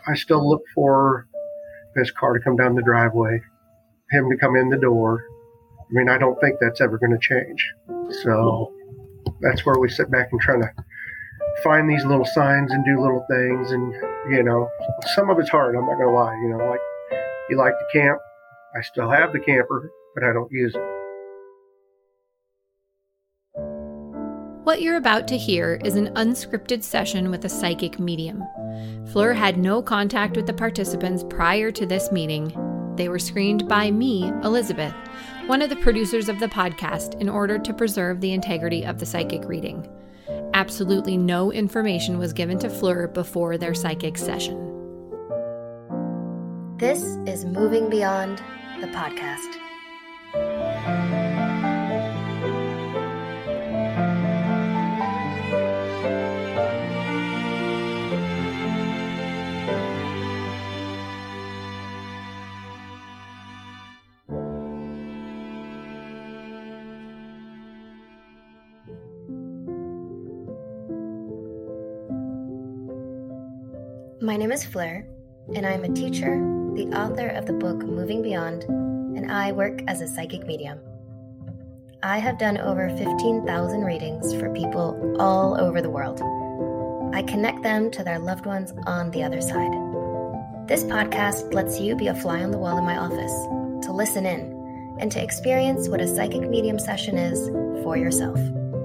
I still look for his car to come down the driveway, him to come in the door. I mean, I don't think that's ever going to change. So that's where we sit back and try to find these little signs and do little things. And, some of it's hard. I'm not going to lie. Like you like to camp. I still have the camper, but I don't use it. What you're about to hear is an unscripted session with a psychic medium. Fleur had no contact with the participants prior to this meeting. They were screened by me, Elizabeth, one of the producers of the podcast, in order to preserve the integrity of the psychic reading. Absolutely no information was given to Fleur before their psychic session. This is Moving Beyond, the podcast. My name is Fleur, and I'm a teacher, the author of the book Moving Beyond, and I work as a psychic medium. I have done over 15,000 readings for people all over the world. I connect them to their loved ones on the other side. This podcast lets you be a fly on the wall in my office, to listen in, and to experience what a psychic medium session is for yourself.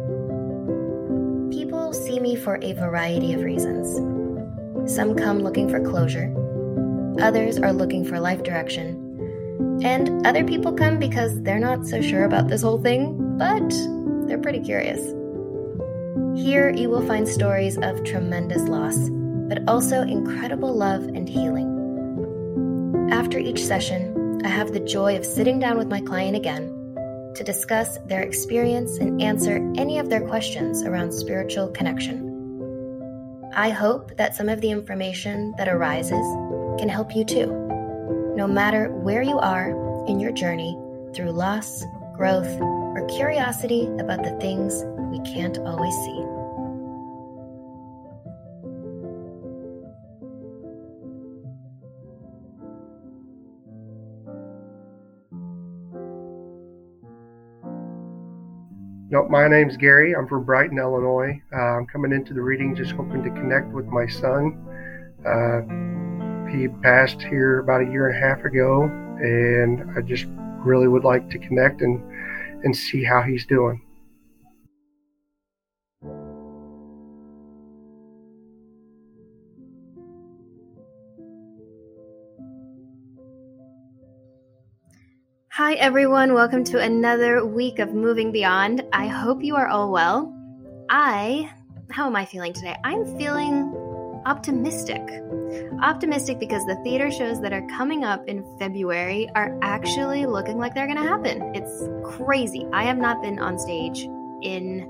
People see me for a variety of reasons. Some come looking for closure, others are looking for life direction, and other people come because they're not so sure about this whole thing, but they're pretty curious. Here you will find stories of tremendous loss, but also incredible love and healing. After each session, I have the joy of sitting down with my client again to discuss their experience and answer any of their questions around spiritual connection. I hope that some of the information that arises can help you too, no matter where you are in your journey through loss, growth, or curiosity about the things we can't always see. My name's Gary. I'm from Brighton, Illinois. I'm coming into the reading just hoping to connect with my son. He passed here about a year and a half ago, and I just really would like to connect and see how he's doing. Hi everyone, welcome to another week of Moving Beyond. I hope you are all well. How am I feeling today? I'm feeling optimistic. Optimistic because the theater shows that are coming up in February are actually looking like they're going to happen. It's crazy. I have not been on stage in,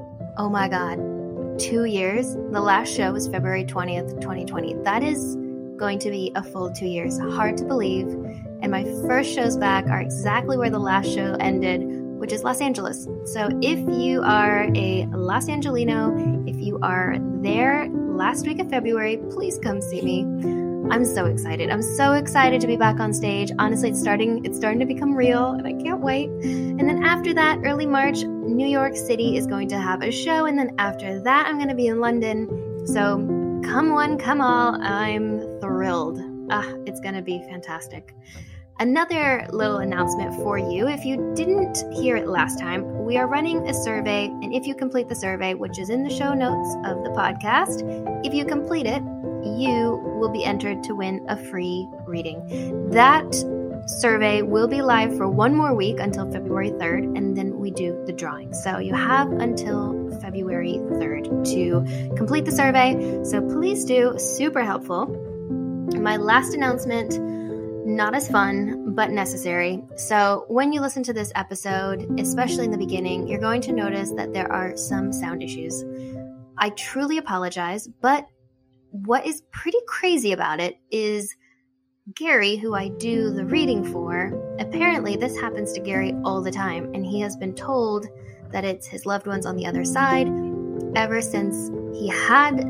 2 years. The last show was February 20th, 2020. That is going to be a full 2 years. Hard to believe. And my first shows back are exactly where the last show ended, which is Los Angeles. So if you are a Los Angelino, if you are there last week of February, please come see me. I'm so excited. I'm so excited to be back on stage. Honestly, it's starting to become real, and I can't wait. And then after that, early March, New York City is going to have a show. And then after that, I'm going to be in London. So come one, come all. I'm thrilled. It's going to be fantastic. Another little announcement for you. If you didn't hear it last time, we are running a survey, and if you complete the survey, which is in the show notes of the podcast, if you complete it, you will be entered to win a free reading. That survey will be live for one more week until February 3rd, and then we do the drawing. So you have until February 3rd to complete the survey. So please do. Super helpful. My last announcement, not as fun, but necessary. So when you listen to this episode, especially in the beginning, you're going to notice that there are some sound issues. I truly apologize, but what is pretty crazy about it is Gary, who I do the reading for, apparently this happens to Gary all the time, and he has been told that it's his loved ones on the other side ever since he had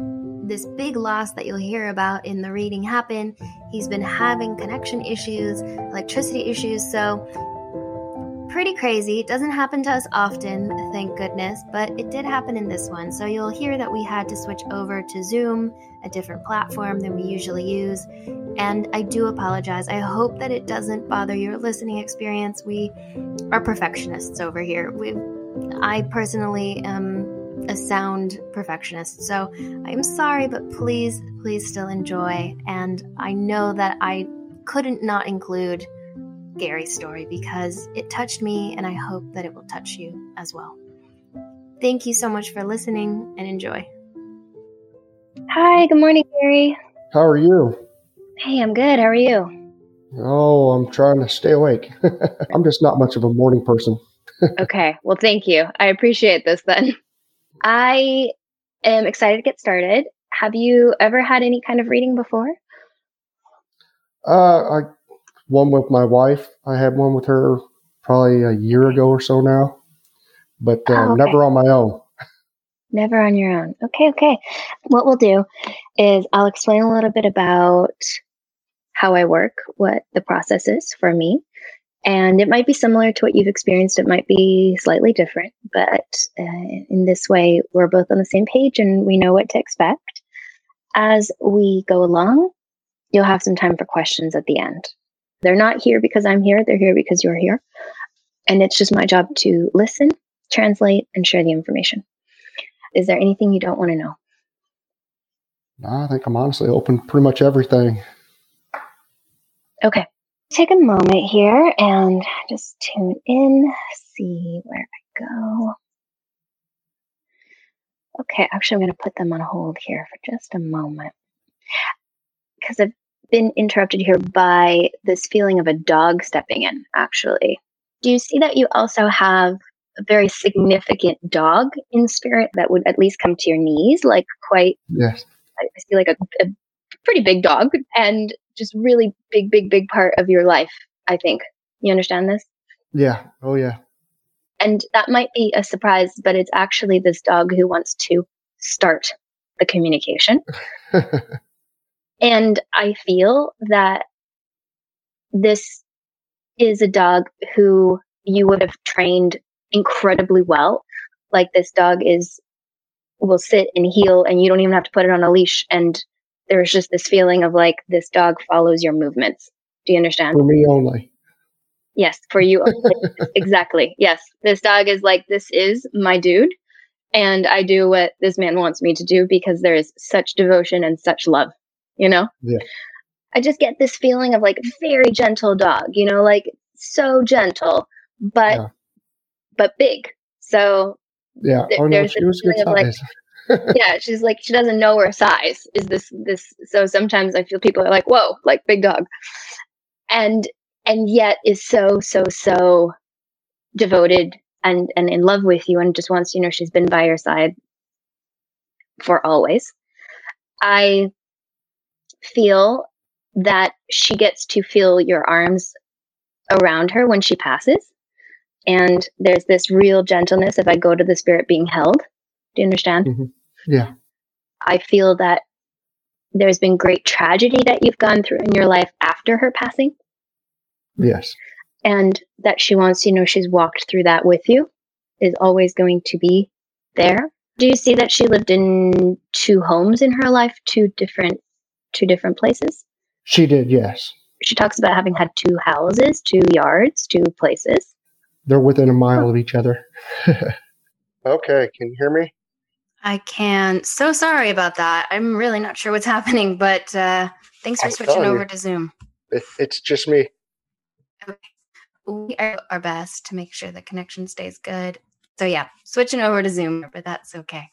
this big loss that you'll hear about in the reading happen. He's been having connection issues, electricity issues, so pretty crazy. It doesn't happen to us often, thank goodness, but it did happen in this one. So you'll hear that we had to switch over to Zoom, a different platform than we usually use. And I do apologize. I hope that it doesn't bother your listening experience. We are perfectionists over here. I personally am a sound perfectionist. So I'm sorry, but please still enjoy. And I know that I couldn't not include Gary's story because it touched me, and I hope that it will touch you as well. Thank you so much for listening, and enjoy. Hi, good morning, Gary. How are you? Hey, I'm good. How are you? Oh, I'm trying to stay awake. I'm just not much of a morning person. Okay, well, thank you. I appreciate this then. I am excited to get started. Have you ever had any kind of reading before? One with my wife. I had one with her probably a year ago or so now, but Okay. never on my own. Never on your own. Okay. What we'll do is I'll explain a little bit about how I work, what the process is for me. And it might be similar to what you've experienced. It might be slightly different, but in this way, we're both on the same page and we know what to expect. As we go along, you'll have some time for questions at the end. They're not here because I'm here. They're here because you're here. And it's just my job to listen, translate, and share the information. Is there anything you don't want to know? I think I'm honestly open to pretty much everything. Okay. Take a moment here and just tune in, see where I go. Okay, actually, I'm going to put them on hold here for just a moment because I've been interrupted here by this feeling of a dog stepping in, actually. Do you see that you also have a very significant dog in spirit that would at least come to your knees, like quite, Yes. I see like a pretty big dog and just really big part of your life, I think. You understand this? Yeah. Oh, yeah. And that might be a surprise, but it's actually this dog who wants to start the communication. And I feel that this is a dog who you would have trained incredibly well. Like this dog will sit and heel and you don't even have to put it on a leash. And there's just this feeling of like this dog follows your movements. Do you understand? For me only. Yes, for you. Exactly. Yes. This dog is like, this is my dude. And I do what this man wants me to do because there is such devotion and such love, you know? Yeah. I just get this feeling of like very gentle dog, you know, like so gentle, but big. So yeah. Oh no, she was good size. Yeah, she's like, she doesn't know her size. Is this? So sometimes I feel people are like, whoa, like big dog. And yet is so devoted and in love with you and just wants, she's been by your side for always. I feel that she gets to feel your arms around her when she passes. And there's this real gentleness if I go to the spirit being held. Do you understand? Mm-hmm. Yeah. I feel that there's been great tragedy that you've gone through in your life after her passing. Yes. And that she wants, she's walked through that with you, is always going to be there. Do you see that she lived in 2 homes in her life, two different places? She did, yes. She talks about having had 2 houses, 2 yards, 2 places. They're within a mile of each other. Okay, can you hear me? I can. So sorry about that. I'm really not sure what's happening, but thanks for switching over to Zoom. It's just me. Okay. We are our best to make sure the connection stays good. So yeah, switching over to Zoom, but that's okay.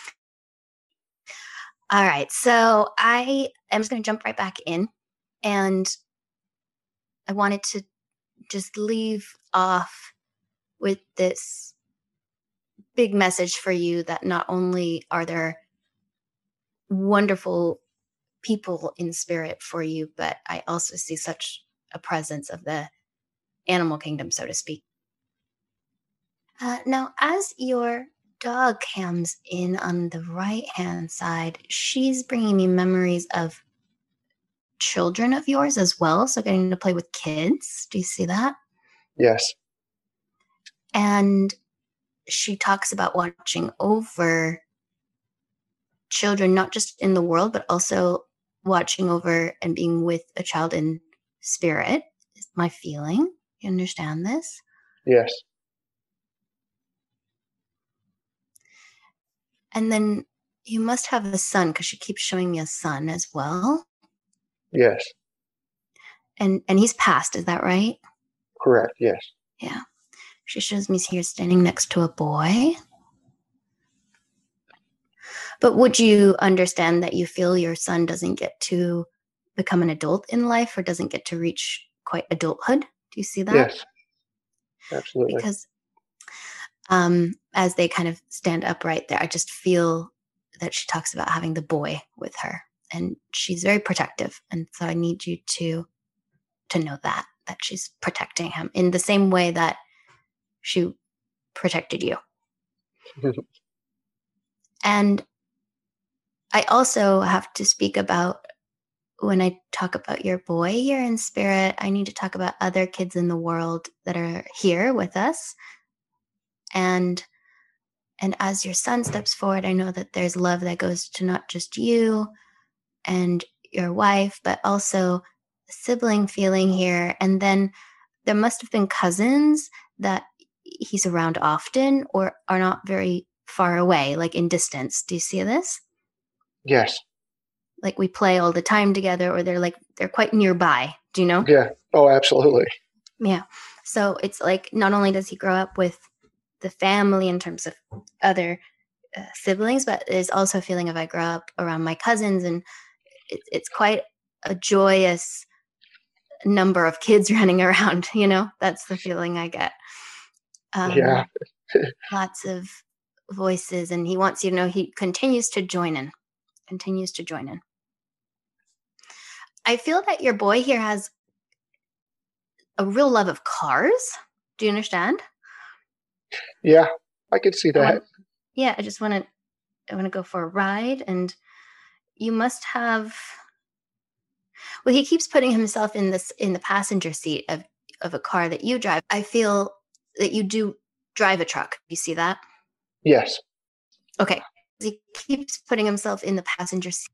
All right. So I am just going to jump right back in, and I wanted to just leave off with this big message for you that not only are there wonderful people in spirit for you, but I also see such a presence of the animal kingdom, so to speak. Now, as you're dog cams in on the right-hand side, she's bringing me memories of children of yours as well. So getting to play with kids. Do you see that? Yes. And she talks about watching over children, not just in the world, but also watching over and being with a child in spirit is my feeling. You understand this? Yes. And then you must have a son, because she keeps showing me a son as well. Yes. And he's passed, is that right? Correct. Yes. Yeah. She shows me here standing next to a boy. But would you understand that you feel your son doesn't get to become an adult in life, or doesn't get to reach quite adulthood? Do you see that? Yes. Absolutely. Because as they kind of stand upright there, I just feel that she talks about having the boy with her, and she's very protective. And so I need you to know that she's protecting him in the same way that she protected you. And I also have to speak about, when I talk about your boy here in spirit, I need to talk about other kids in the world that are here with us. And as your son steps forward, I know that there's love that goes to not just you and your wife, but also a sibling feeling here. And then there must have been cousins that he's around often or are not very far away, like in distance. Do you see this? Yes. Like we play all the time together, or they're quite nearby. Do you know? Yeah. Oh, absolutely. Yeah. So it's like, not only does he grow up with the family in terms of other siblings, but there's also a feeling of I grow up around my cousins, and it's quite a joyous number of kids running around. That's the feeling I get. Yeah. Lots of voices, and he wants you to know he continues to join in. I feel that your boy here has a real love of cars. Do you understand? Yeah, I could see that. I just want to go for a ride, and you must have. Well, he keeps putting himself in the passenger seat of a car that you drive. I feel that you do drive a truck. You see that? Yes. Okay. He keeps putting himself in the passenger seat,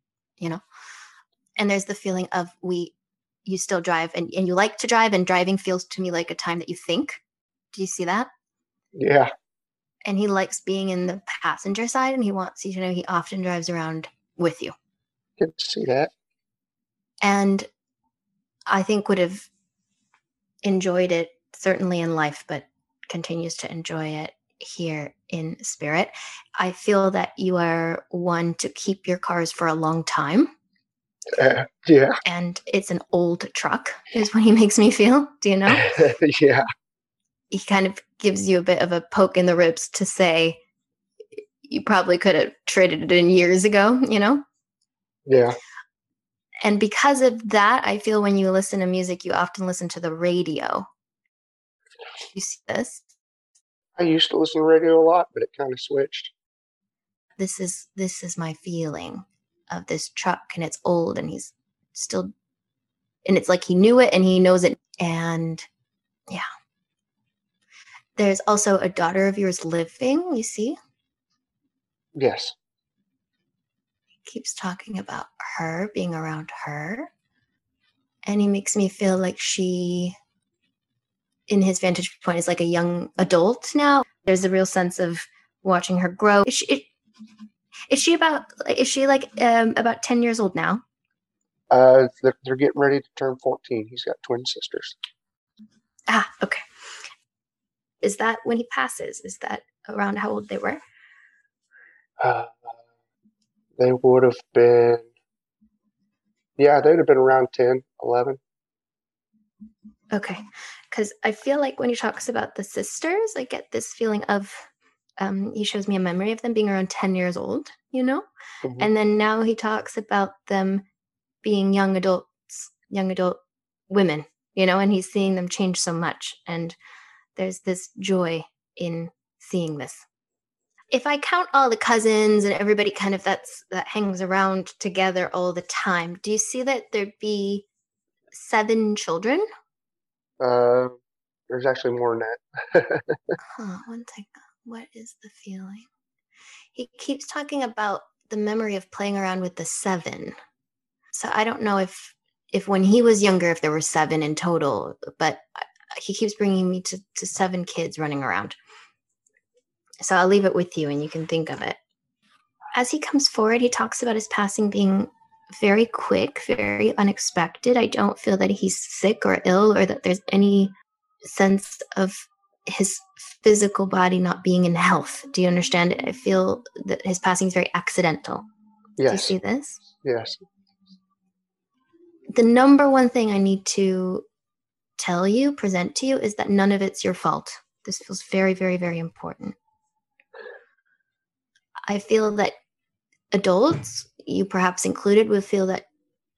and there's the feeling of you still drive, and you like to drive, and driving feels to me like a time that you think. Do you see that? Yeah. And he likes being in the passenger side, and he wants you to know he often drives around with you. Could see that. And I think would have enjoyed it certainly in life, but continues to enjoy it here in spirit. I feel that you are one to keep your cars for a long time. Yeah. And it's an old truck is what he makes me feel. Do you know? Yeah. He kind of gives you a bit of a poke in the ribs to say you probably could have traded it in years ago, Yeah. And because of that, I feel when you listen to music, you often listen to the radio. You see this? I used to listen to radio a lot, but it kind of switched. This is my feeling of this truck, and it's old, and he's still, and it's like he knew it and he knows it. And yeah, there's also a daughter of yours living, you see? Yes. He keeps talking about her, being around her. And he makes me feel like she, in his vantage point, is like a young adult now. There's a real sense of watching her grow. Is she about 10 years old now? They're getting ready to turn 14. He's got twin sisters. Ah, okay. Is that when he passes? Is that around how old they were? They would have been, yeah, they'd have been around 10, 11. Okay. Because I feel like when he talks about the sisters, I get this feeling of, he shows me a memory of them being around 10 years old, Mm-hmm. And then now he talks about them being young adult women, and he's seeing them change so much. And there's this joy in seeing this. If I count all the cousins and everybody kind of that hangs around together all the time, do you see that there'd be 7 children? There's actually more than that. One second. What is the feeling? He keeps talking about the memory of playing around with the 7. So I don't know if when he was younger, if there were 7 in total, but he keeps bringing me to 7 kids running around. So I'll leave it with you and you can think of it. As he comes forward, he talks about his passing being very quick, very unexpected. I don't feel that he's sick or ill or that there's any sense of his physical body not being in health. Do you understand it? I feel that his passing is very accidental. Yes. Do you see this? Yes. The number one thing I need to tell you, present to you, is that none of it's your fault. This feels very, very, very important. I feel that adults, you perhaps included, will feel that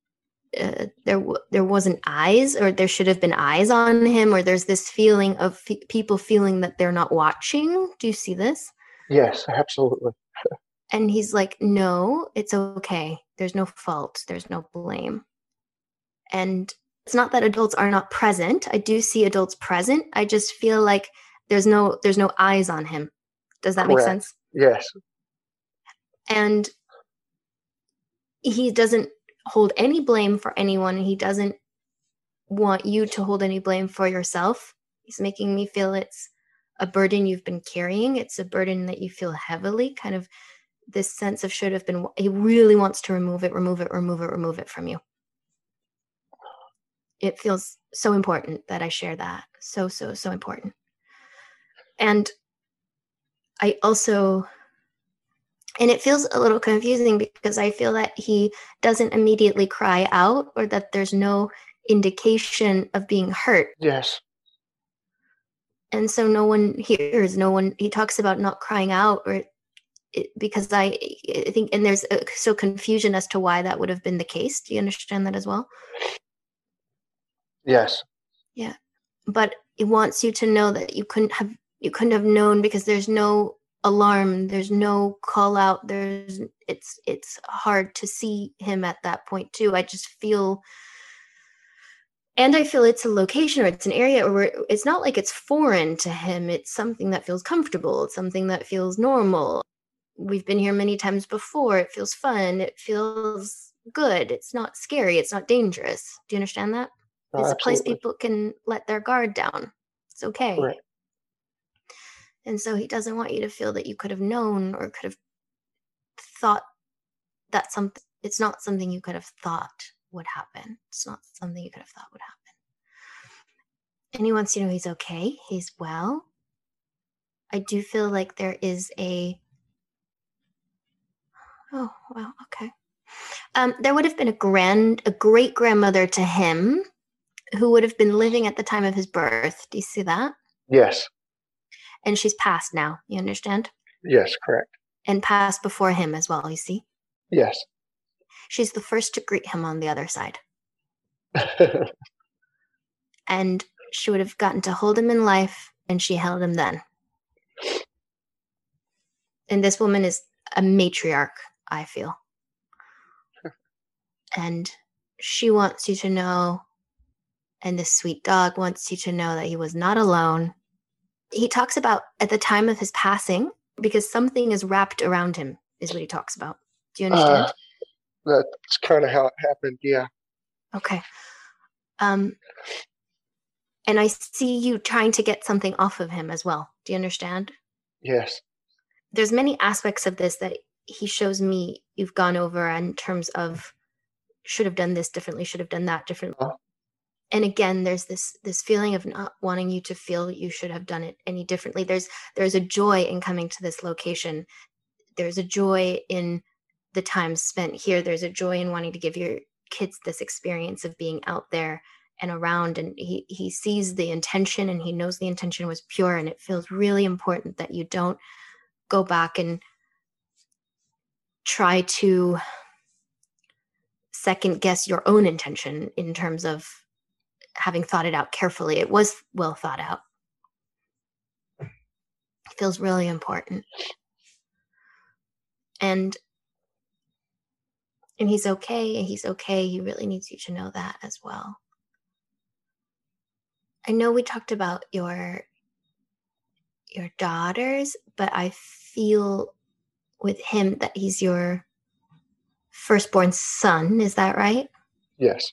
there wasn't eyes, or there should have been eyes on him, or there's this feeling of people feeling that they're not watching. Do you see this? Yes, absolutely. And he's like, no, it's okay. There's no fault. There's no blame. And it's not that adults are not present. I do see adults present. I just feel like there's no eyes on him. Does that make sense? Yes. And he doesn't hold any blame for anyone. He doesn't want you to hold any blame for yourself. He's making me feel it's a burden you've been carrying. It's a burden that you feel heavily, kind of this sense of should have been. He really wants to remove it from you. It feels so important that I share that. So important. And I also, and it feels a little confusing because I feel that he doesn't immediately cry out, or that there's no indication of being hurt. Yes. And so no one hears, he talks about not crying out, or because I think, and there's so confusion as to why that would have been the case. Do you understand that as well? Yes. Yeah. But it wants you to know that you couldn't have known, because there's no alarm, there's no call out, it's hard to see him at that point too. I just feel, and I feel it's a location, or it's an area where it's not like it's foreign to him. It's something that feels comfortable. It's something that feels normal. We've been here many times before. It feels fun. It feels good. It's not scary. It's not dangerous. Do you understand that? It's a place people can let their guard down. It's okay. Right. And so he doesn't want you to feel that you could have known or could have thought that something. It's not something you could have thought would happen. It's not something you could have thought would happen. And he wants you to know he's okay. He's well. I do feel like there is a... Oh, wow, okay. There would have been a great-grandmother to him who would have been living at the time of his birth. Do you see that? Yes. And she's passed now. You understand? Yes, correct. And passed before him as well, you see? Yes. She's the first to greet him on the other side. And she would have gotten to hold him in life, and she held him then. And this woman is a matriarch, I feel. And she wants you to know, and this sweet dog wants you to know, that he was not alone. He talks about at the time of his passing, because something is wrapped around him, is what he talks about. Do you understand? That's kind of how it happened, yeah. Okay. And I see you trying to get something off of him as well. Do you understand? Yes. There's many aspects of this that he shows me you've gone over in terms of should have done this differently, should have done that differently. And again, there's this feeling of not wanting you to feel you should have done it any differently. There's a joy in coming to this location. There's a joy in the time spent here. There's a joy in wanting to give your kids this experience of being out there and around. And he sees the intention, and he knows the intention was pure. And it feels really important that you don't go back and try to second guess your own intention in terms of having thought it out carefully. It was well thought out. It feels really important. And he's okay. He's okay. He really needs you to know that as well. I know we talked about your daughters, but I feel with him that he's your firstborn son. Is that right? Yes.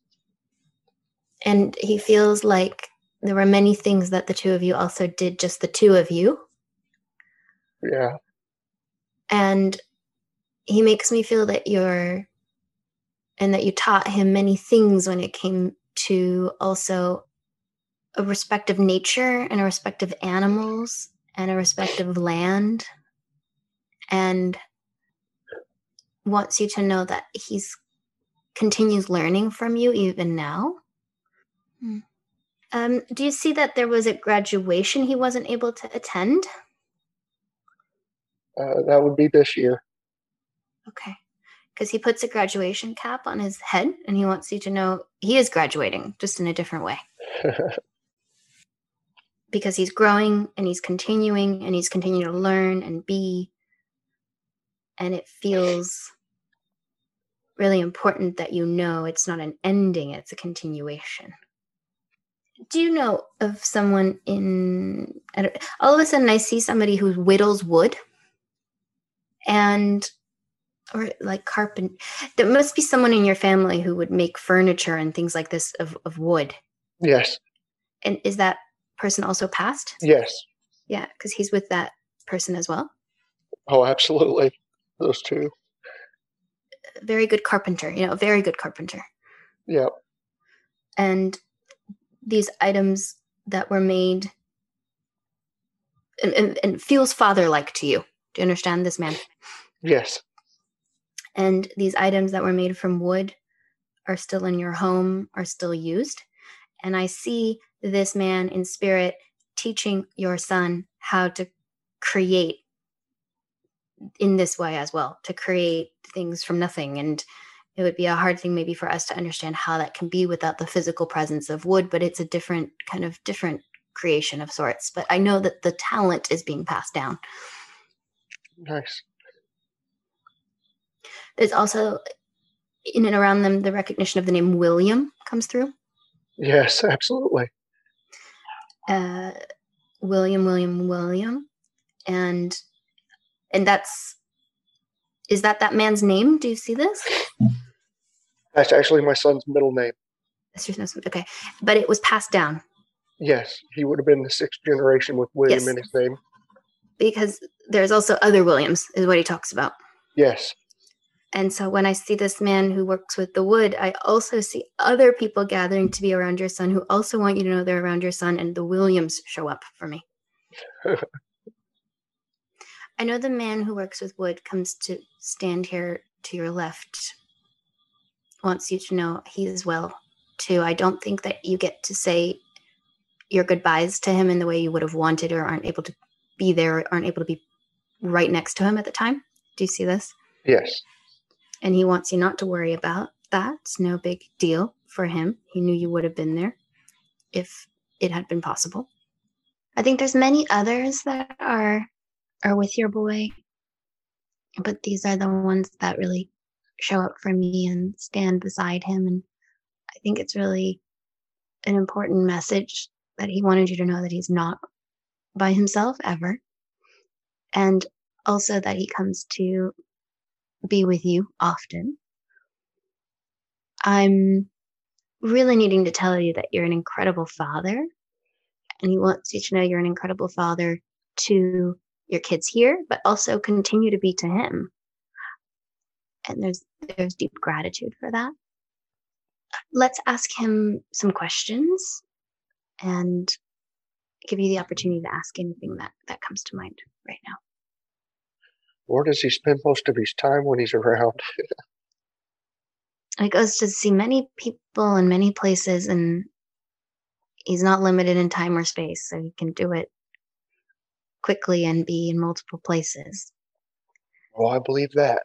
And he feels like there were many things that the two of you also did, just the two of you. Yeah. And he makes me feel that you taught him many things when it came to also a respect of nature and a respect of animals and a respect of land, and wants you to know that he's continues learning from you even now. Do you see that there was a graduation he wasn't able to attend? That would be this year. Okay. Because he puts a graduation cap on his head and he wants you to know he is graduating, just in a different way. Because he's growing and he's continuing to learn and be. And it feels really important that you know it's not an ending, it's a continuation. Do you know of someone all of a sudden I see somebody who whittles wood or like carpenter. There must be someone in your family who would make furniture and things like this of wood. Yes. And is that person also passed? Yes. Yeah, because he's with that person as well. Oh, absolutely. Those two. Very good carpenter, very good carpenter. Yeah. And these items that were made and feels father-like to you. Do you understand this man? Yes. And these items that were made from wood are still in your home, are still used. And I see this man in spirit teaching your son how to create in this way as well, to create things from nothing. And it would be a hard thing maybe for us to understand how that can be without the physical presence of wood, but it's a different creation of sorts. But I know that the talent is being passed down. Nice. There's also, in and around them, the recognition of the name William comes through. Yes, absolutely. William. And is that man's name? Do you see this? That's actually my son's middle name. That's your son's, okay. But it was passed down. Yes, he would have been the 6th generation with William in his name. Because there's also other Williams, is what he talks about. Yes. And so when I see this man who works with the wood, I also see other people gathering to be around your son who also want you to know they're around your son, and the Williams show up for me. I know the man who works with wood comes to stand here to your left, wants you to know he is well too. I don't think that you get to say your goodbyes to him in the way you would have wanted, or aren't able to be there, or aren't able to be right next to him at the time. Do you see this? Yes. And he wants you not to worry about that. It's no big deal for him. He knew you would have been there if it had been possible. I think there's many others that are with your boy, but these are the ones that really show up for me and stand beside him. And I think it's really an important message that he wanted you to know that he's not by himself ever. And also that he comes to be with you often. I'm really needing to tell you that you're an incredible father, and he wants you to know you're an incredible father to your kids here, but also continue to be to him. And there's deep gratitude for that. Let's ask him some questions and give you the opportunity to ask anything that comes to mind right now. Where does he spend most of his time when he's around? He goes to see many people in many places, and he's not limited in time or space, so he can do it quickly and be in multiple places. Oh, I believe that.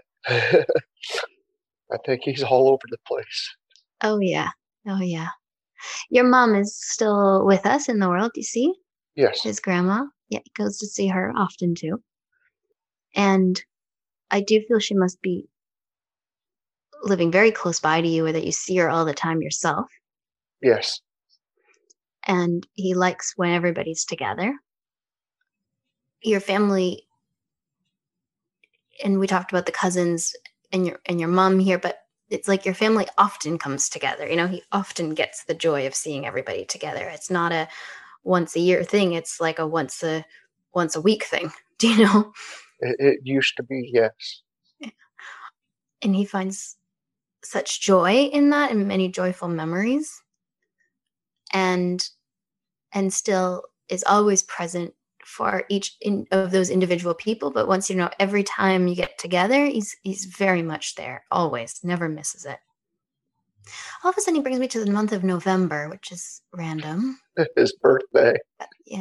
I think he's all over the place. Oh, yeah. Your mom is still with us in the world, you see? Yes. His grandma. Yeah, he goes to see her often, too. And I do feel she must be living very close by to you, or that you see her all the time yourself. Yes. And he likes when everybody's together. Your family, and we talked about the cousins and your mom here, but it's like your family often comes together. He often gets the joy of seeing everybody together. It's not a once a year thing. It's like a once a week thing. Do you know? It used to be, yes. And he finds such joy in that, and many joyful memories, and still is always present for each of those individual people. But once, every time you get together, he's very much there, always, never misses it. All of a sudden, he brings me to the month of November, which is random. His birthday. Yeah.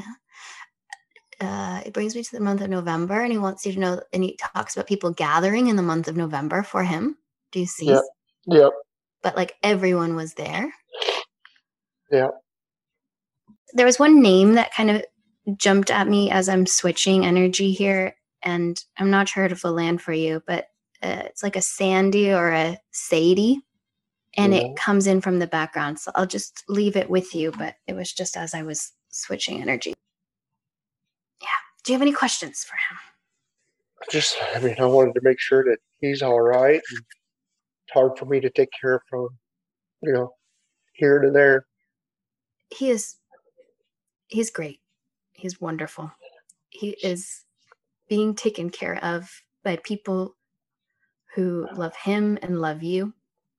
It brings me to the month of November, and he wants you to know, and he talks about people gathering in the month of November for him. Do you see? Yep. But like everyone was there. Yeah. There was one name that kind of jumped at me as I'm switching energy here, and I'm not sure if it'll land for you, but it's like a Sandy or a Sadie, and it comes in from the background. So I'll just leave it with you, but it was just as I was switching energy. Yeah. Do you have any questions for him? I wanted to make sure that he's all right. And it's hard for me to take care of from, here to there. He's great. He's wonderful. He is being taken care of by people who love him and love you.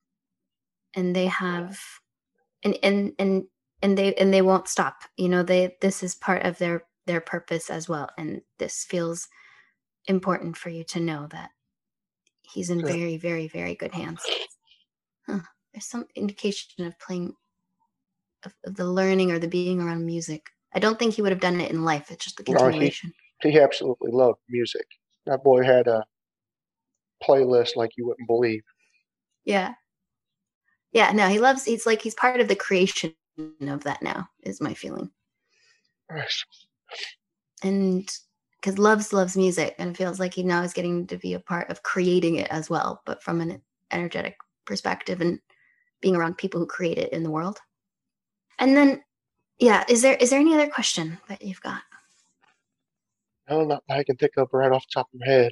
And they have, and they won't stop. This is part of their purpose as well. And this feels important for you to know that he's in very, very, very good hands. There's some indication of playing, of the learning or the being around music. I don't think he would have done it in life. It's just the continuation. No, he absolutely loved music. That boy had a playlist like you wouldn't believe. Yeah. Yeah, no, he's part of the creation of that now, is my feeling. Nice. And because loves music, and feels like he now is getting to be a part of creating it as well, but from an energetic perspective and being around people who create it in the world. And then, yeah, is there any other question that you've got? No, not that I can think of right off the top of my head.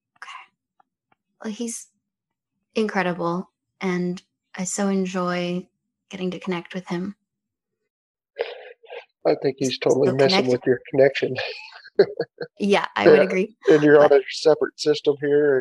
Okay. Well, he's incredible, and I so enjoy getting to connect with him. I think he's totally messing with your connection. Yeah, I would agree. And you're on a separate system here.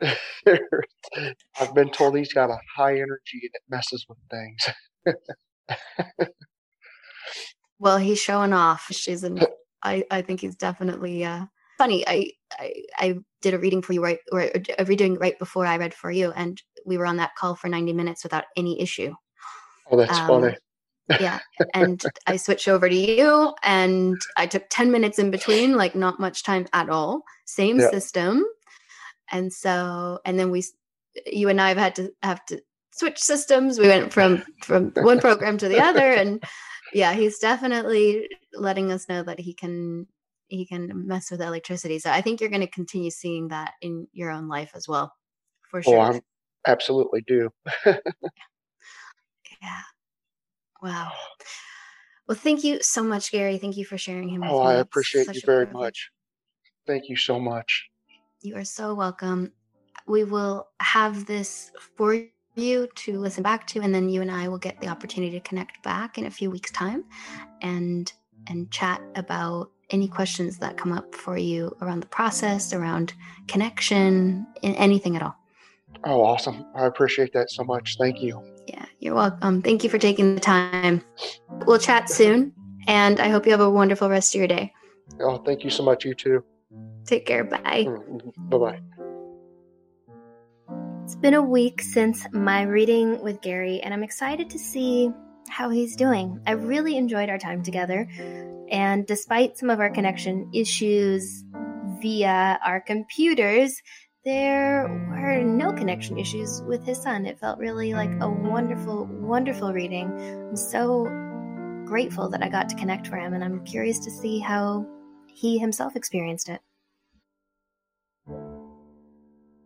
I've been told he's got a high energy and it messes with things. Well, he's showing off. I think he's definitely funny. I did a reading for you a reading right before I read for you, and we were on that call for 90 minutes without any issue. Oh, that's funny. Yeah. And I switched over to you, and I took 10 minutes in between, like not much time at all. Same system. And then you and I have to switch systems. We went from one program to the other, and yeah, he's definitely letting us know that he can mess with electricity. So I think you're going to continue seeing that in your own life as well, for sure. I absolutely do. Yeah. Wow. Well, thank you so much, Gary. Thank you for sharing him with me. I appreciate you very much. Thank you so much. You are so welcome. We will have this for you to listen back to, and then you and I will get the opportunity to connect back in a few weeks' time and chat about any questions that come up for you around the process, around connection, anything at all. Oh, awesome. I appreciate that so much. Thank you. Yeah, you're welcome. Thank you for taking the time. We'll chat soon, and I hope you have a wonderful rest of your day. Oh, thank you so much. You too. Take care. Bye. Bye-bye. It's been a week since my reading with Gary, and I'm excited to see how he's doing. I really enjoyed our time together, and despite some of our connection issues via our computers, there were no connection issues with his son. It felt really like a wonderful, wonderful reading. I'm so grateful that I got to connect for him, and I'm curious to see how he himself experienced it.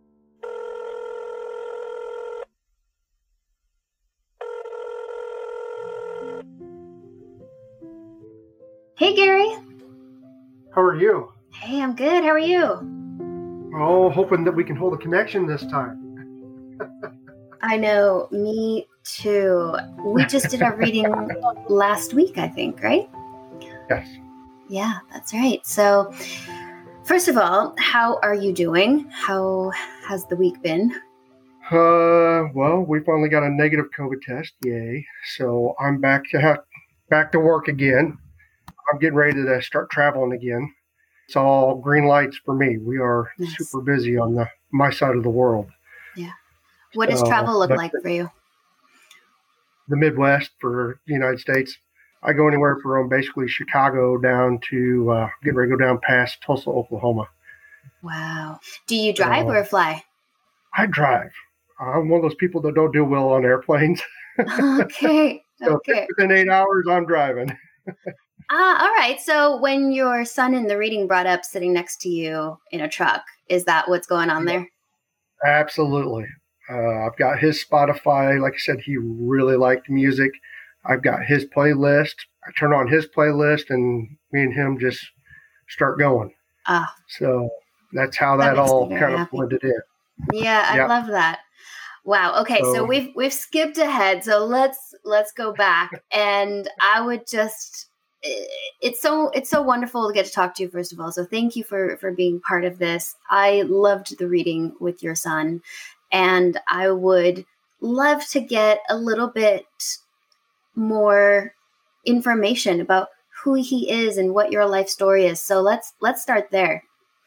Hey, Gary. How are you? Hey, I'm good. How are you? Oh, hoping that we can hold a connection this time. I know, me too. We just did our reading last week, I think, right? Yes. Yeah, that's right. So, first of all, how are you doing? How has the week been? Well, we finally got a negative COVID test. Yay. So I'm back to work again. I'm getting ready to start traveling again. It's all green lights for me. We are super busy on my side of the world. Yeah. What does travel look like for you? The Midwest for the United States. I go anywhere from basically Chicago down to get ready to go down past Tulsa, Oklahoma. Wow. Do you drive or fly? I drive. I'm one of those people that don't do well on airplanes. Okay. So Okay. within 8 hours, I'm driving. All right. So when your son in the reading brought up sitting next to you in a truck, is that what's going on there? Absolutely. I've got his Spotify. Like I said, he really liked music. I've got his playlist. I turn on his playlist and me and him just start going. So that's how that all kind of blended in. Yeah, I love that. Wow. Okay, so we've skipped ahead. So let's go back. And I would just it's so wonderful to get to talk to you, first of all. So thank you for being part of this. I loved the reading with your son, and I would love to get a little bit more information about who he is and what your life story is. So let's start there.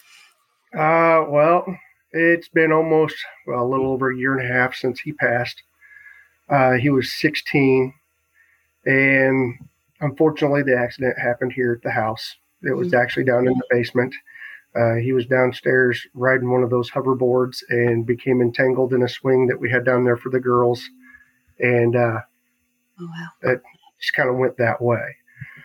Well, it's been almost a little over a year and a half since he passed. He was 16, and unfortunately, the accident happened here at the house. It was actually down in the basement. He was downstairs riding one of those hoverboards and became entangled in a swing that we had down there for the girls. And it just kind of went that way.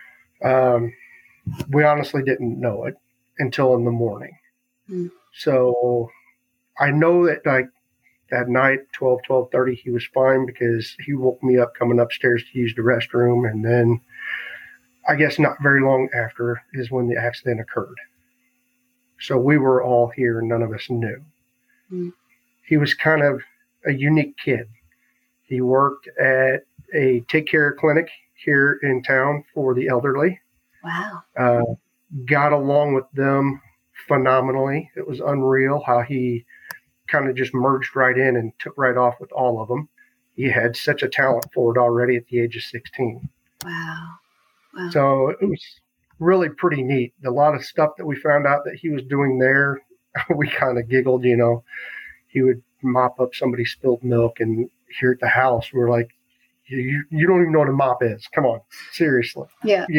We honestly didn't know it until in the morning. So I know that that night, 12:30, he was fine because he woke me up coming upstairs to use the restroom. And then I guess not very long after is when the accident occurred. So we were all here and none of us knew. He was kind of a unique kid. He worked at a take care clinic here in town for the elderly. Wow. Got along with them phenomenally. It was unreal how he kind of just merged right in and took right off with all of them. He had such a talent for it already at the age of 16. Wow. So it was really pretty neat. A lot of stuff that we found out that he was doing there, we kind of giggled, He would mop up somebody's spilled milk, and here at the house, we're like, you don't even know what a mop is. Come on, seriously. Yeah.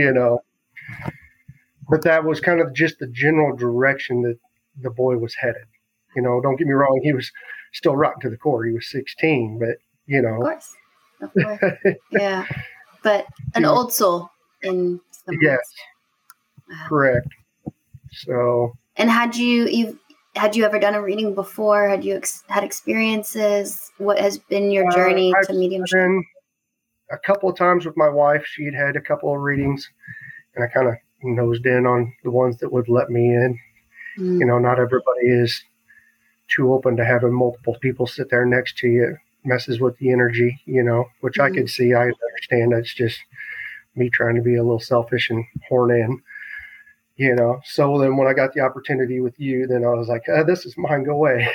But that was kind of just the general direction that the boy was headed. Don't get me wrong, he was still rotten to the core. He was 16, but, Of course. Yeah. But an old soul in some Yes. Wow. Correct. So. And had you ever done a reading before? Had you had experiences? What has been your journey to mediumship? Been a couple of times with my wife. She had a couple of readings, and I kind of nosed in on the ones that would let me in. Not everybody is too open to having multiple people sit there next to you. Messes with the energy, which I could see. I understand. That's just me trying to be a little selfish and horn in. So then when I got the opportunity with you, then I was like, this is mine, go away.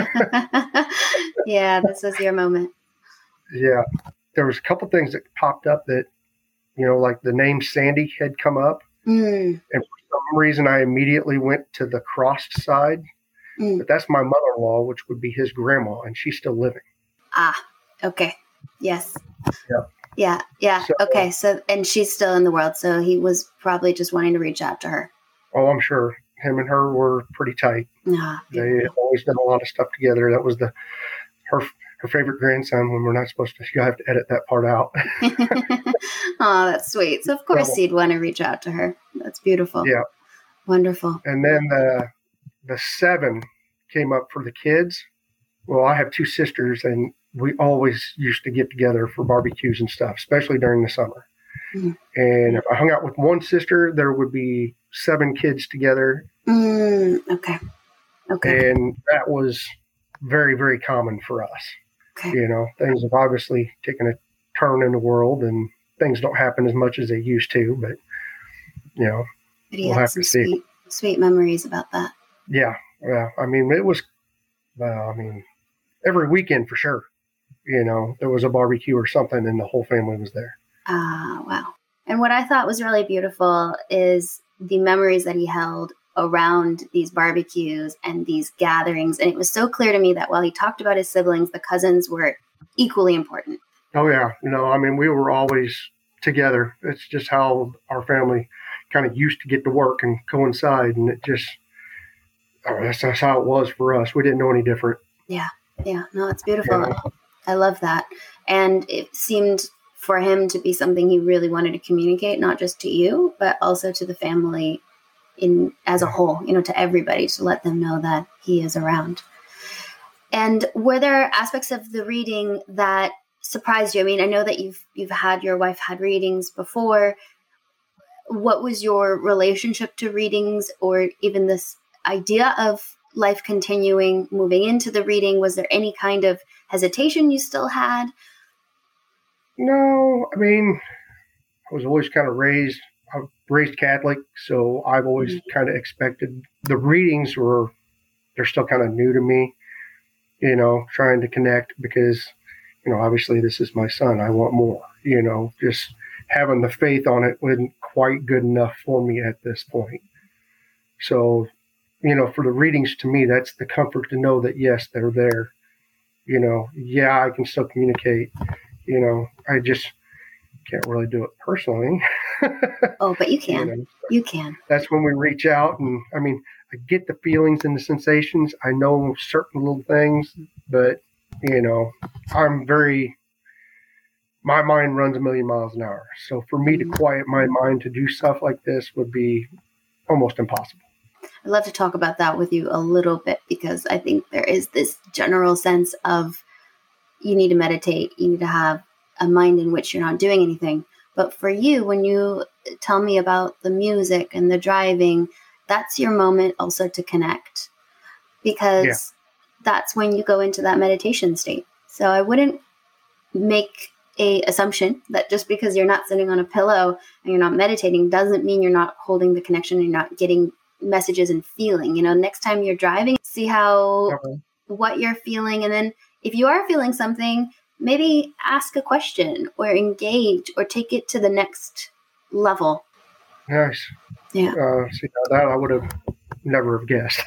Yeah, this was your moment. Yeah. There was a couple things that popped up that, like the name Sandy had come up. And for some reason, I immediately went to the crossed side. But that's my mother-in-law, which would be his grandma, and she's still living. Okay. Yes. Yeah. Yeah. So, okay. So, and she's still in the world. So he was probably just wanting to reach out to her. Oh, I'm sure him and her were pretty tight. They always done a lot of stuff together. That was her favorite grandson when we're not supposed to. You have to edit that part out. Oh, that's sweet. So of course he'd want to reach out to her. That's beautiful. Yeah. Wonderful. And then the 7 came up for the kids. Well, I have 2 sisters, and we always used to get together for barbecues and stuff, especially during the summer. And if I hung out with one sister, there would be 7 kids together. Okay. And that was very, very common for us. Okay. Things have obviously taken a turn in the world, and things don't happen as much as they used to, but we'll have to see. Sweet memories about that. Yeah. I mean, it was, every weekend for sure. There was a barbecue or something, and the whole family was there. Wow. And what I thought was really beautiful is the memories that he held around these barbecues and these gatherings. And it was so clear to me that while he talked about his siblings, the cousins were equally important. Oh, yeah. We were always together. It's just how our family kind of used to get to work and coincide. And it just, that's how it was for us. We didn't know any different. Yeah. No, it's beautiful. Yeah. I love that. And it seemed for him to be something he really wanted to communicate, not just to you, but also to the family as a whole, to everybody, to let them know that he is around. And were there aspects of the reading that surprised you? I mean, I know that your wife had readings before. What was your relationship to readings, or even this idea of life continuing, moving into the reading? Was there any kind of hesitation you still had? No, I mean, I was always kind of raised Catholic, so I've always kind of expected the readings they're still kind of new to me, trying to connect because, obviously this is my son. I want more, just having the faith on it wasn't quite good enough for me at this point. So, for the readings, to me, that's the comfort to know that, yes, they're there. I can still communicate. I just can't really do it personally. Oh, but you can. You can. That's when we reach out, and I get the feelings and the sensations. I know certain little things, but my mind runs a million miles an hour. So for me to quiet my mind to do stuff like this would be almost impossible. I'd love to talk about that with you a little bit, because I think there is this general sense of you need to meditate, you need to have a mind in which you're not doing anything. But for you, when you tell me about the music and the driving, that's your moment also to connect, because that's when you go into that meditation state. So I wouldn't make a assumption that just because you're not sitting on a pillow and you're not meditating doesn't mean you're not holding the connection and you're not getting messages and feeling. Next time you're driving, see what you're feeling. And then if you are feeling something, maybe ask a question or engage or take it to the next level. Nice. Yeah. See, that I would have never have guessed.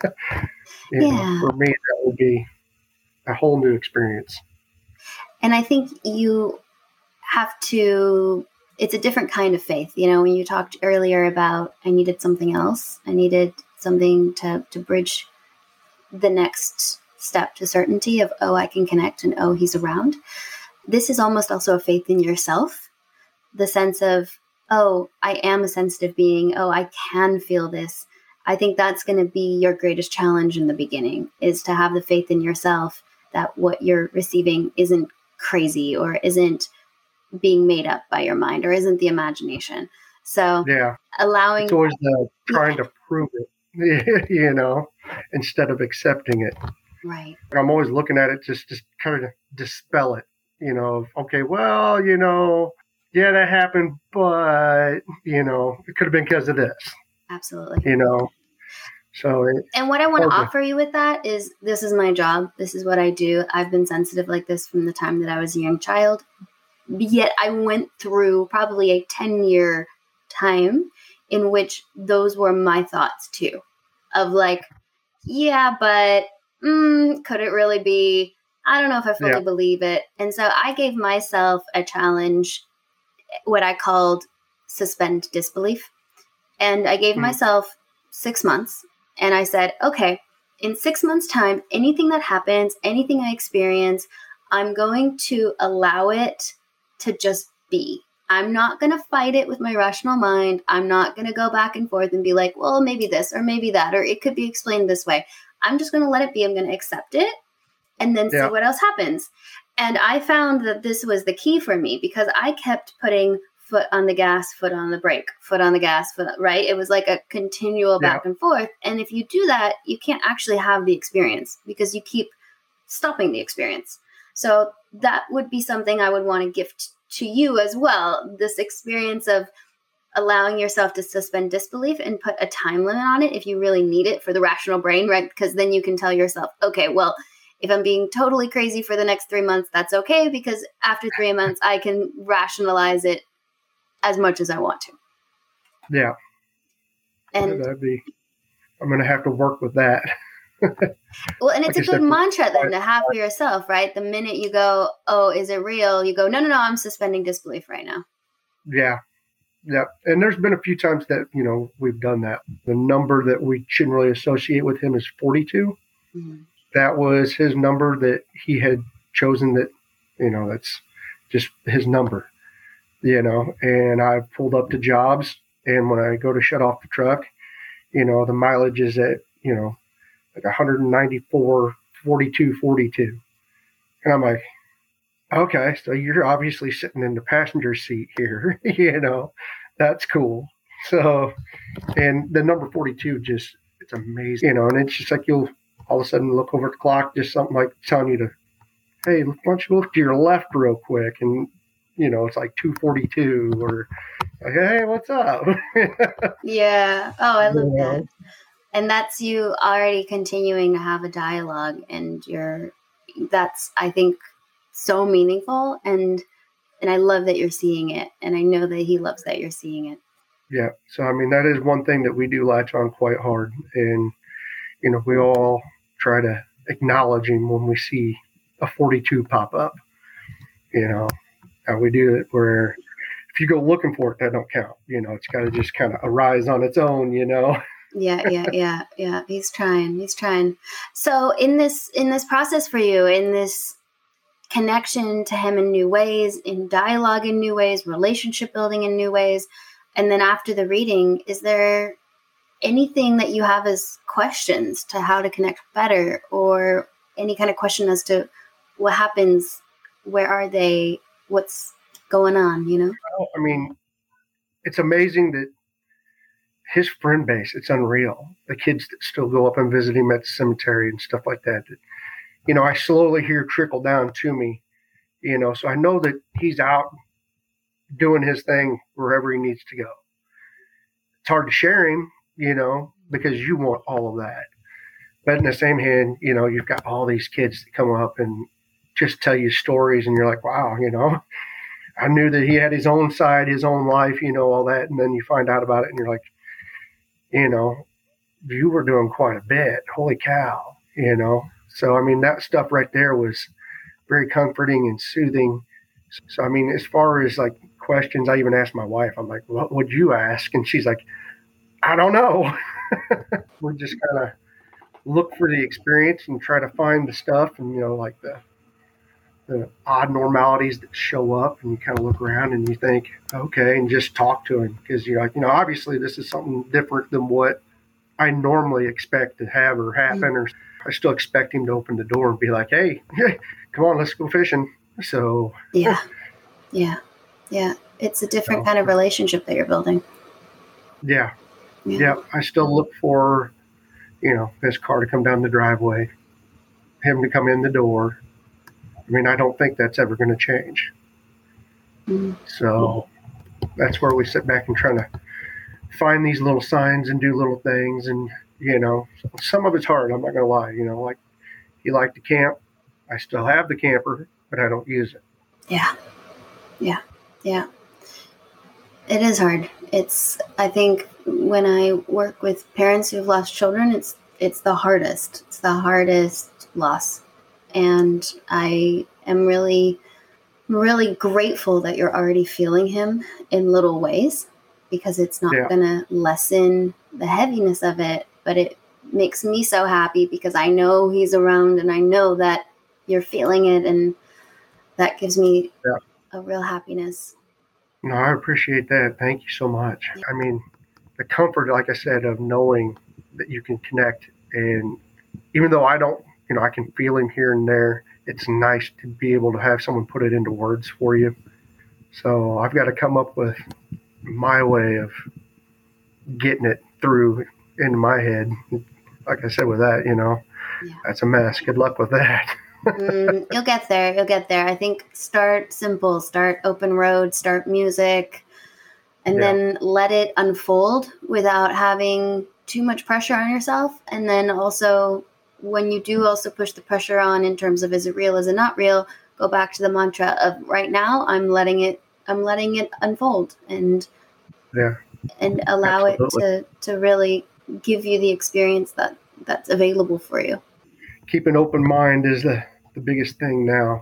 For me, that would be a whole new experience. And I think you have to, it's a different kind of faith. When you talked earlier about, I needed something else. I needed something to bridge the next step to certainty of, I can connect, and he's around. This is almost also a faith in yourself. The sense of, I am a sensitive being. I can feel this. I think that's going to be your greatest challenge in the beginning, is to have the faith in yourself that what you're receiving isn't crazy or isn't being made up by your mind or isn't the imagination. So allowing, it's always trying to prove it, instead of accepting it. Right. I'm always looking at it just kind of dispel it, okay, well, that happened, but, it could have been because of this. Absolutely. So. And what I want to offer you with that is, this is my job. This is what I do. I've been sensitive like this from the time that I was a young child. Yet I went through probably a 10-year time in which those were my thoughts too, of like, but could it really be? I don't know if I fully believe it. And so I gave myself a challenge, what I called suspend disbelief. And I gave myself 6 months, and I said, okay, in 6 months' time, anything that happens, anything I experience, I'm going to allow it to just be. I'm not going to fight it with my rational mind. I'm not going to go back and forth and be like, well, maybe this or maybe that, or it could be explained this way. I'm just going to let it be. I'm going to accept it and then see what else happens. And I found that this was the key for me, because I kept putting foot on the gas, foot on the brake, foot on the gas, right? It was like a continual back and forth. And if you do that, you can't actually have the experience because you keep stopping the experience. So that would be something I would want to gift to you as well. This experience of allowing yourself to suspend disbelief and put a time limit on it if you really need it for the rational brain, right? Because then you can tell yourself, okay, well, if I'm being totally crazy for the next 3 months, that's okay, because after 3 months, I can rationalize it as much as I want to. Yeah. And I'm going to have to work with that. Well, and it's like a good mantra then to have for yourself, right? The minute you go, oh, is it real? You go, no, I'm suspending disbelief right now. Yeah. Yeah. And there's been a few times that, we've done that. The number that we shouldn't really associate with him is 42. Mm-hmm. That was his number that he had chosen that, that's just his number, and I pulled up to jobs, and when I go to shut off the truck, the mileage is at, like 194, 42, 42. And I'm like, okay, so you're obviously sitting in the passenger seat here, that's cool. So, and the number 42 just, it's amazing, and it's just like you'll all of a sudden look over at the clock, just something like telling you to, hey, why don't you look to your left real quick? And, it's like 2:42 or like, hey, what's up? Yeah. Oh, I love that. And that's you already continuing to have a dialogue, and that's, I think, so meaningful. And I love that you're seeing it. And I know that he loves that you're seeing it. Yeah. So, that is one thing that we do latch on quite hard. And, we all try to acknowledge him when we see a 42 pop up, and we do it where if you go looking for it, that don't count, it's got to just kind of arise on its own, Yeah. He's trying. So in this process for you, in this connection to him in new ways, in dialogue in new ways, relationship building in new ways, and then after the reading, is there anything that you have as questions to how to connect better, or any kind of question as to what happens, where are they, what's going on, it's amazing that his friend base, it's unreal. The kids that still go up and visit him at the cemetery and stuff like that, I slowly hear trickle down to me, so I know that he's out doing his thing wherever he needs to go. It's hard to share him, because you want all of that. But in the same hand, you've got all these kids that come up and just tell you stories, and you're like, wow, I knew that he had his own side, his own life, all that. And then you find out about it and you're like, you were doing quite a bit. Holy cow, So, that stuff right there was very comforting and soothing. So, as far as like questions, I even asked my wife, I'm like, what would you ask? And she's like, I don't know. We just kind of look for the experience and try to find the stuff and, like the odd normalities that show up, and you kind of look around and you think, okay, and just talk to him, because you're like, obviously this is something different than what I normally expect to have or happen, or I still expect him to open the door and be like, hey, come on, let's go fishing. So yeah. It's a different kind of relationship that you're building. Yeah. I still look for, his car to come down the driveway, him to come in the door. I don't think that's ever going to change. Mm-hmm. So that's where we sit back and try to find these little signs and do little things. And, some of it's hard. I'm not going to lie. Like he liked to camp. I still have the camper, but I don't use it. Yeah. It is hard. I think when I work with parents who've lost children, it's the hardest. It's the hardest loss. And I am really, really grateful that you're already feeling him in little ways, because it's not going to lessen the heaviness of it, but it makes me so happy because I know he's around and I know that you're feeling it, and that gives me a real happiness. No, I appreciate that. Thank you so much. The comfort, like I said, of knowing that you can connect, and even though I don't, I can feel him here and there, it's nice to be able to have someone put it into words for you. So I've got to come up with my way of getting it through into my head. Like I said, with that, that's a mess. Good luck with that. You'll get there. You'll get there. I think start simple, start open road, start music, and then let it unfold without having too much pressure on yourself. And then also, when you do also push the pressure on in terms of, is it real, is it not real, go back to the mantra of right now, I'm letting it unfold and allow Absolutely. It to really give you the experience that's available for you. Keep an open mind is the biggest thing now,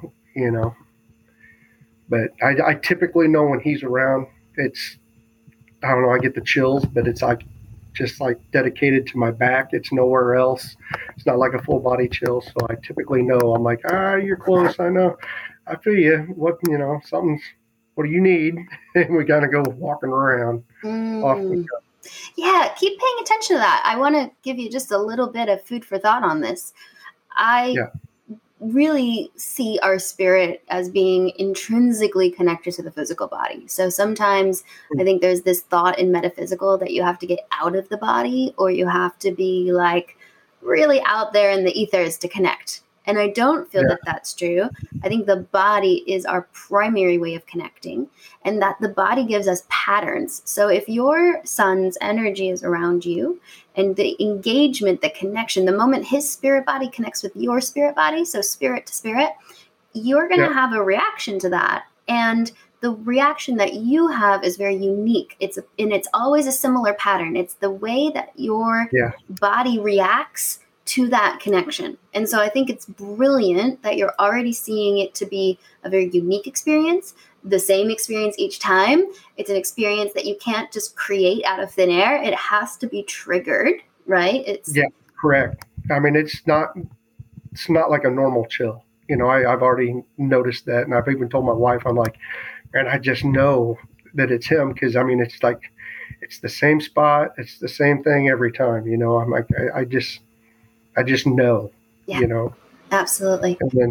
but I typically know when he's around, I don't know, I get the chills, but it's just dedicated to my back. It's nowhere else. It's not like a full body chill. So I typically know, I'm like, you're close. I know. I feel you. What do you need? And we got to go walking around. Off we go. Yeah. Keep paying attention to that. I want to give you just a little bit of food for thought on this. I really see our spirit as being intrinsically connected to the physical body. So sometimes I think there's this thought in metaphysical that you have to get out of the body, or you have to be really out there in the ethers to connect. And I don't feel that that's true. I think the body is our primary way of connecting, and that the body gives us patterns. So if your son's energy is around you, and the engagement, the connection, the moment his spirit body connects with your spirit body, so spirit to spirit, you're going to have a reaction to that. And the reaction that you have is very unique. It's always a similar pattern. It's the way that your body reacts to that connection. And so I think it's brilliant that you're already seeing it to be a very unique experience, the same experience each time. It's an experience that you can't just create out of thin air. It has to be triggered, right? Correct. I mean, it's not like a normal chill. I've already noticed that. And I've even told my wife, I'm like, man, I just know that it's him. Cause I mean, it's the same spot. It's the same thing every time, I'm like, I just know, Absolutely. And then,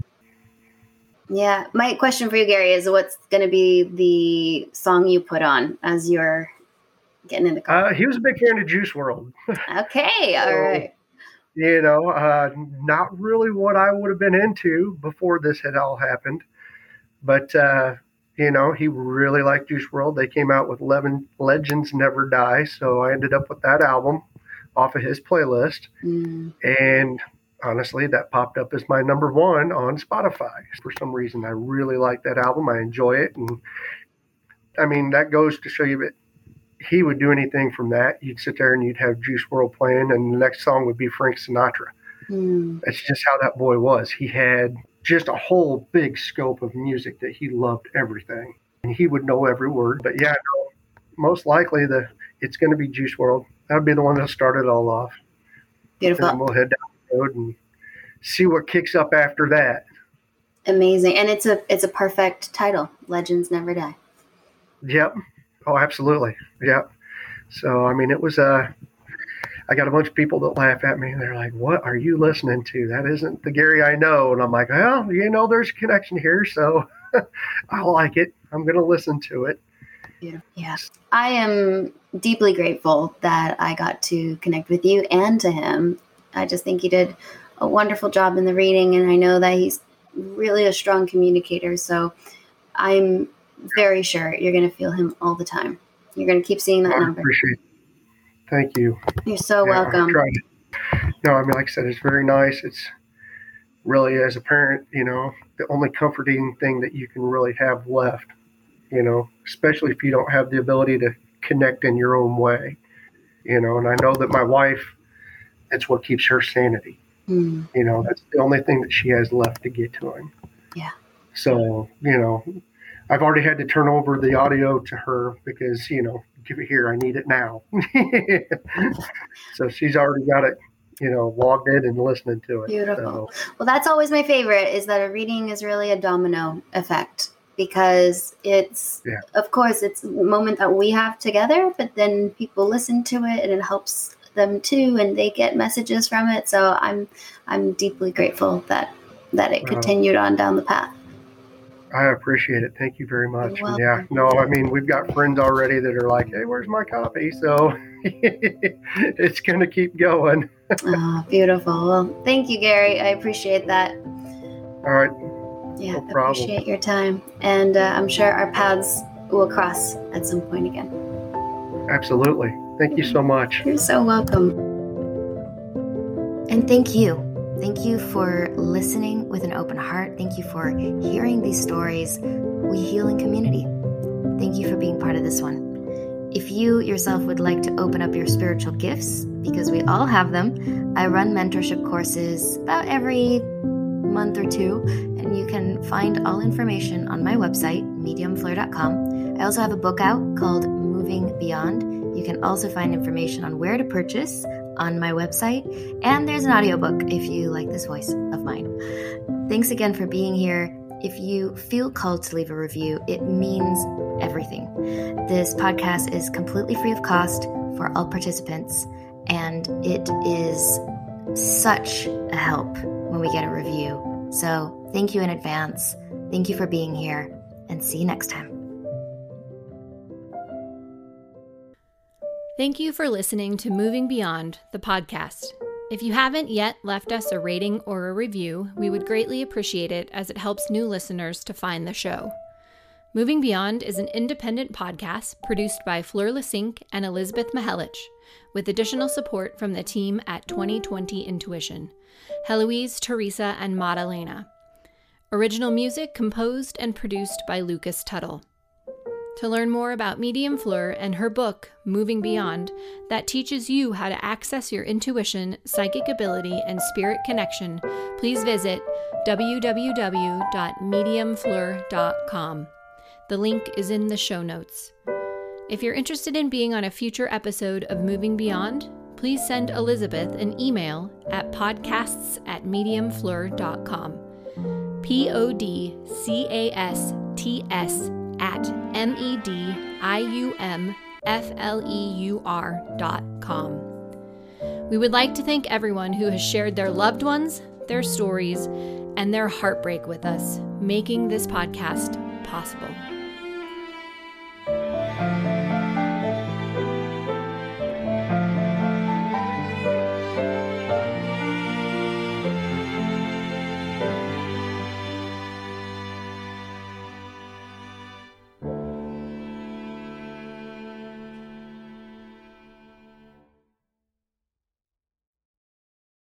my question for you, Gary, is what's going to be the song you put on as you're getting in the car? He was a big fan of Juice WRLD. Okay. All right. Not really what I would have been into before this had all happened, but, he really liked Juice WRLD. They came out with Legends Never Die. So I ended up with that album off of his playlist. And honestly, that popped up as my number one on Spotify. For some reason, I really like that album. I enjoy it. And I mean, that goes to show you that he would do anything from that. You'd sit there and you'd have Juice WRLD playing, and the next song would be Frank Sinatra. That's just how that boy was. He had just a whole big scope of music that he loved everything. And he would know every word. But most likely it's going to be Juice WRLD. That'd be the one that started it all off. Beautiful. And we'll head down the road and see what kicks up after that. Amazing. And it's a perfect title. Legends Never Die. Yep. Oh, absolutely. Yep. So, I mean, it was, I got a bunch of people that laugh at me and they're like, what are you listening to? That isn't the Gary I know. And I'm like, well, there's a connection here. So I like it. I'm going to listen to it. Yeah. I am deeply grateful that I got to connect with you and to him. I just think he did a wonderful job in the reading, and I know that he's really a strong communicator. So I'm very sure you're going to feel him all the time. You're going to keep seeing that number. I appreciate it. Thank you. You're so welcome. No, I mean, like I said, it's very nice. It's really, as a parent, the only comforting thing that you can really have left. Especially if you don't have the ability to connect in your own way, and I know that my wife, that's what keeps her sanity. That's the only thing that she has left to get to him. Yeah. So, I've already had to turn over the audio to her because, give it here, I need it now. So she's already got it, logged in and listening to it. Beautiful. So. Well, that's always my favorite, is that a reading is really a domino effect. Because of course, it's a moment that we have together, but then people listen to it and it helps them too, and they get messages from it. So I'm deeply grateful that it continued on down the path. I appreciate it. Thank you very much. You're Yeah, welcome. no, I mean, we've got friends already that are like, hey, where's my copy? So it's going to keep going. Oh, beautiful. Well, thank you, Gary. I appreciate that. All right. Yeah, No problem. appreciate your time. And I'm sure our paths will cross at some point again. Absolutely. Thank you so much. You're so welcome. And thank you. Thank you for listening with an open heart. Thank you for hearing these stories. We Healing Community. Thank you for being part of this one. If you yourself would like to open up your spiritual gifts, because we all have them, I run mentorship courses about every month or two, and you can find all information on my website, mediumfleur.com. I also have a book out called Moving Beyond. You can also find information on where to purchase on my website, and there's an audiobook if you like this voice of mine. Thanks again for being here. If you feel called to leave a review, it means everything. This podcast is completely free of cost for all participants, and it is such a help when we get a review. So thank you in advance. Thank you for being here, and see you next time. Thank you for listening to Moving Beyond, the podcast. If you haven't yet left us a rating or a review, we would greatly appreciate it as it helps new listeners to find the show. Moving Beyond is an independent podcast produced by Fleur Lesink and Elizabeth Mihelich, with additional support from the team at 2020 Intuition, Heloise, Teresa, and Madalena. Original music composed and produced by Lucas Tuttle. To learn more about Medium Fleur and her book, Moving Beyond, that teaches you how to access your intuition, psychic ability, and spirit connection, please visit www.mediumfleur.com. The link is in the show notes. If you're interested in being on a future episode of Moving Beyond, please send Elizabeth an email at podcasts@mediumfleur.com. podcasts@mediumfleur.com. We would like to thank everyone who has shared their loved ones, their stories, and their heartbreak with us, making this podcast possible.